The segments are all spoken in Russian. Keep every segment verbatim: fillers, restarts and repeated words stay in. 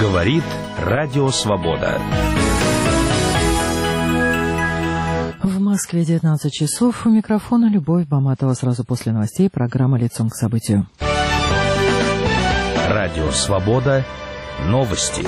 Говорит Радио Свобода. В Москве девятнадцать часов. У микрофона Любовь Баматова. Сразу после новостей программа «Лицом к событию». Радио Свобода. Новости.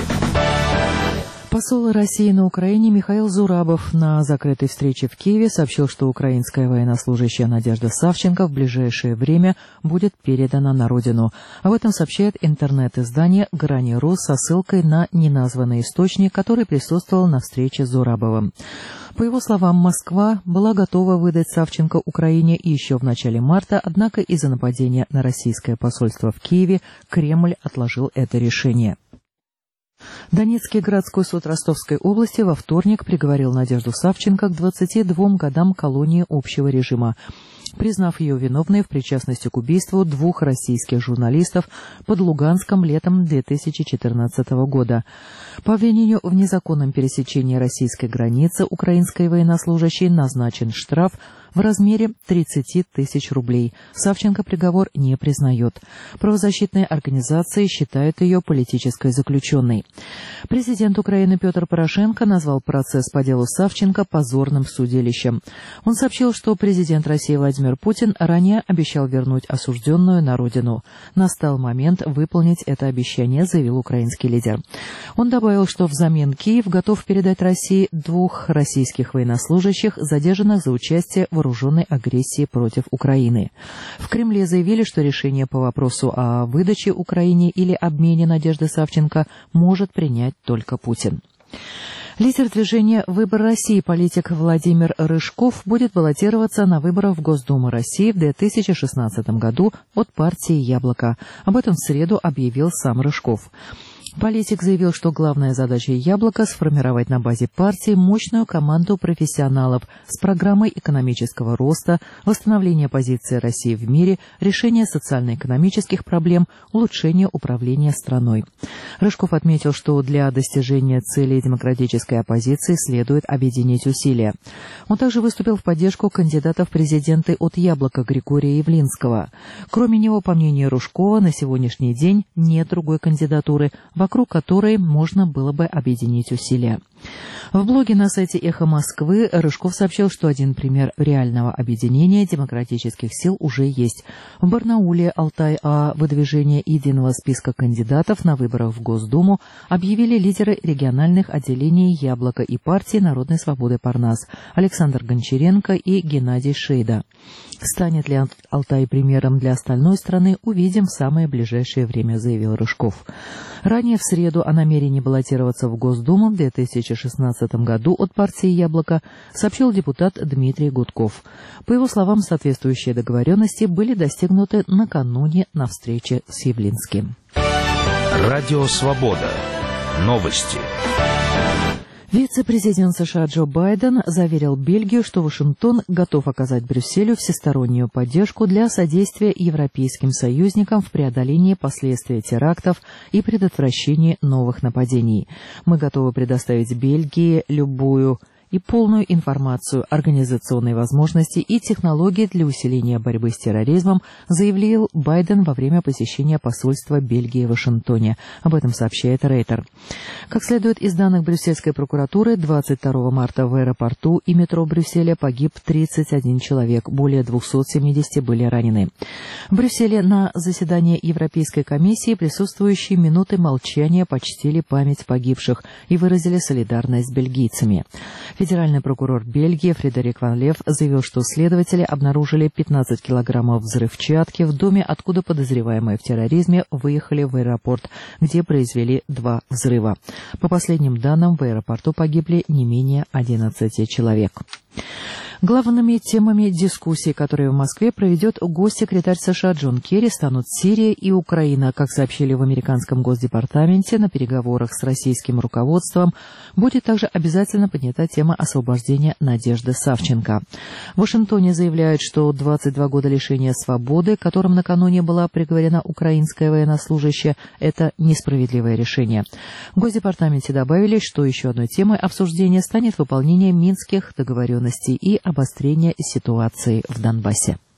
Посол России на Украине Михаил Зурабов на закрытой встрече в Киеве сообщил, что украинская военнослужащая Надежда Савченко в ближайшее время будет передана на родину. Об этом сообщает интернет-издание «Грани.ру» со ссылкой на неназванный источник, который присутствовал на встрече с Зурабовым. По его словам, Москва была готова выдать Савченко Украине еще в начале марта, однако из-за нападения на российское посольство в Киеве Кремль отложил это решение. Донецкий городской суд Ростовской области во вторник приговорил Надежду Савченко к двадцати двум годам колонии общего режима, признав ее виновной в причастности к убийству двух российских журналистов под Луганском летом две тысячи четырнадцатого года. По обвинению в незаконном пересечении российской границы украинской военнослужащей назначен штраф в размере тридцати тысяч рублей. Савченко приговор не признает. Правозащитные организации считают ее политической заключенной. Президент Украины Петр Порошенко назвал процесс по делу Савченко позорным судилищем. Он сообщил, что президент России Владимир Путин ранее обещал вернуть осужденную на родину. Настал момент выполнить это обещание, заявил украинский лидер. Он добавил, что взамен Киев готов передать России двух российских военнослужащих, задержанных за участие в вооруженной агрессии против Украины. В Кремле заявили, что решение по вопросу о выдаче Украине или обмене Надежды Савченко может принять только Путин. Лидер движения «Выбор России» политик Владимир Рыжков будет баллотироваться на выборах в Госдуму России в две тысячи шестнадцатом году от партии «Яблоко». Об этом в среду объявил сам Рыжков. Политик заявил, что главная задача «Яблока» — сформировать на базе партии мощную команду профессионалов с программой экономического роста, восстановления позиции России в мире, решения социально-экономических проблем, улучшения управления страной. Рыжков отметил, что для достижения целей демократической оппозиции следует объединить усилия. Он также выступил в поддержку кандидата в президенты от «Яблока» Григория Явлинского. Кроме него, по мнению Рыжкова, на сегодняшний день нет другой кандидатуры, вокруг которой можно было бы объединить усилия. В блоге на сайте «Эхо Москвы» Рыжков сообщил, что один пример реального объединения демократических сил уже есть. В Барнауле, Алтай о выдвижении единого списка кандидатов на выборах в Госдуму объявили лидеры региональных отделений «Яблоко» и партии Народной свободы Парнас Александр Гончаренко и Геннадий Шейда. Станет ли Алтай примером для остальной страны, увидим в самое ближайшее время, заявил Рыжков. Ранее в среду о намерении баллотироваться в Госдуму в две тысячи шестнадцатом году от партии «Яблоко» сообщил депутат Дмитрий Гудков. По его словам, соответствующие договоренности были достигнуты накануне на встрече с Явлинским. Радио Свобода. Новости. Вице-президент США Джо Байден заверил Бельгию, что Вашингтон готов оказать Брюсселю всестороннюю поддержку для содействия европейским союзникам в преодолении последствий терактов и предотвращении новых нападений. Мы готовы предоставить Бельгии любую и полную информацию, организационные возможности и технологии для усиления борьбы с терроризмом, заявил Байден во время посещения посольства Бельгии в Вашингтоне. Об этом сообщает Рейтер. Как следует из данных брюссельской прокуратуры, двадцать второго марта в аэропорту и метро Брюсселя погиб тридцать один человек, более двухсот семидесяти были ранены. В Брюсселе на заседании Европейской комиссии присутствующие минуты молчания почтили память погибших и выразили солидарность с бельгийцами. Федеральный прокурор Бельгии Фредерик Ван Лев заявил, что следователи обнаружили пятнадцать килограммов взрывчатки в доме, откуда подозреваемые в терроризме выехали в аэропорт, где произвели два взрыва. По последним данным, в аэропорту погибли не менее одиннадцати человек. Главными темами дискуссий, которые в Москве проведет госсекретарь США Джон Керри, станут Сирия и Украина. Как сообщили в американском Госдепартаменте, на переговорах с российским руководством будет также обязательно поднята тема освобождения Надежды Савченко. В Вашингтоне заявляют, что двадцать два года лишения свободы, которым накануне была приговорена украинская военнослужащая, это несправедливое решение. В Госдепартаменте добавили, что еще одной темой обсуждения станет выполнение минских договоренностей и обострение ситуации в Донбассе.